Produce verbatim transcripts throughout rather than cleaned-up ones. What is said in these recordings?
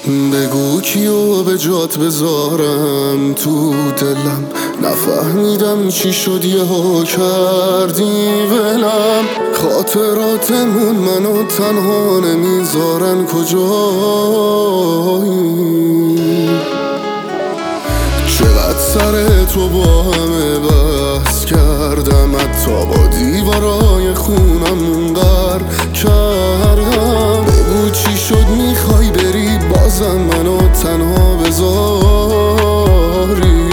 بگو کیو به جات بذارم تو دلم، نفهمیدم چی شد یهو کردی ولم. خاطراتمون منو تنها نمیذارن، کجایی؟ چقدر سر تو با همه بحث کردم، حتی با دیوارای خونم غر کردم. بگو چی شد میخوای بری بازم منو تنها بذاری؟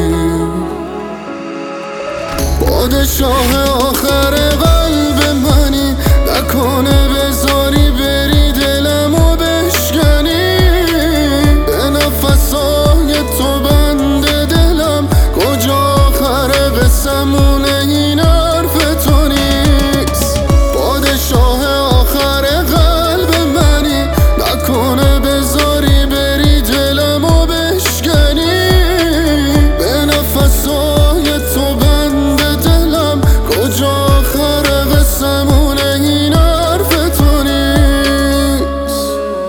پادشاه آخر قلب منی، نکنه بذاری بری دلمو بشکنی. به نفسای تو بنده دلم، کجا آخر قسمونه این حرف تو نیست؟ پادشاه آخر قلب منی، نکنه بذاری بری دلمو بشکنی. به نفسای تو بنده دلم، کجا آخر قسمونه این حرف تو نیست؟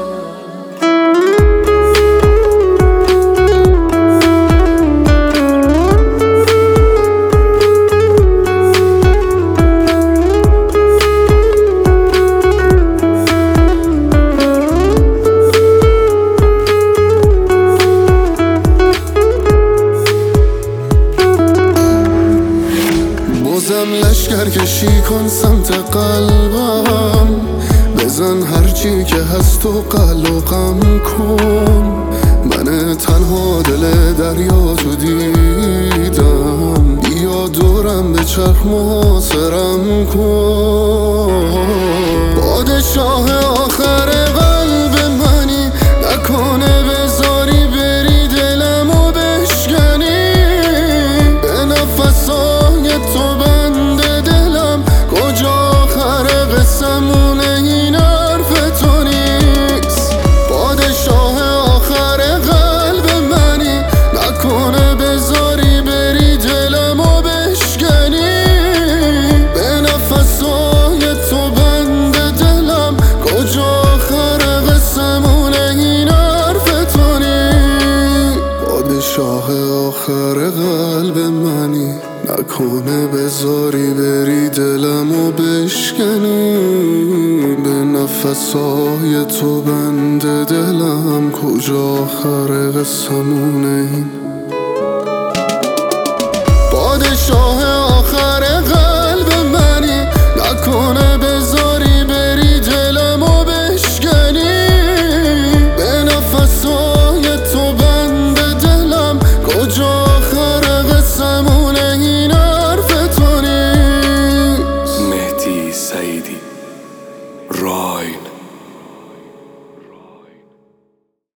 بازم لشکر کشی کن سمت قلبم، بزن هرچی که هست و قلقم کن. من تنها دل دریا تو دیدم، بیا دورم به چرخ محاصرم کن. پادشاه آخر قلب منی، نکنه بذاری بری دلمو بشکنی. به نفسای تو بنده دلم، کجا آخر قسمونه این حرف تو نیست؟ پادشاه آخر قلب منی، نکنه بذاری بری دلمو بشکنی. به نفسای تو بنده دلم، کجا آخر قسمونه این حرف تو نیست؟ پادشاه آخر قلب منی، نکنه بذاری بری دلمو بشکنی. به نفسای تو بنده دلم، کجا آخر قسمونه این؟ پادشاه آخر قلب منی، نکنه بذاری بری دلمو بشکنی. به نفسای تو بنده دلم، کجا آخر قسمونه این حرف تو نیست؟ مهدی سعیدی راین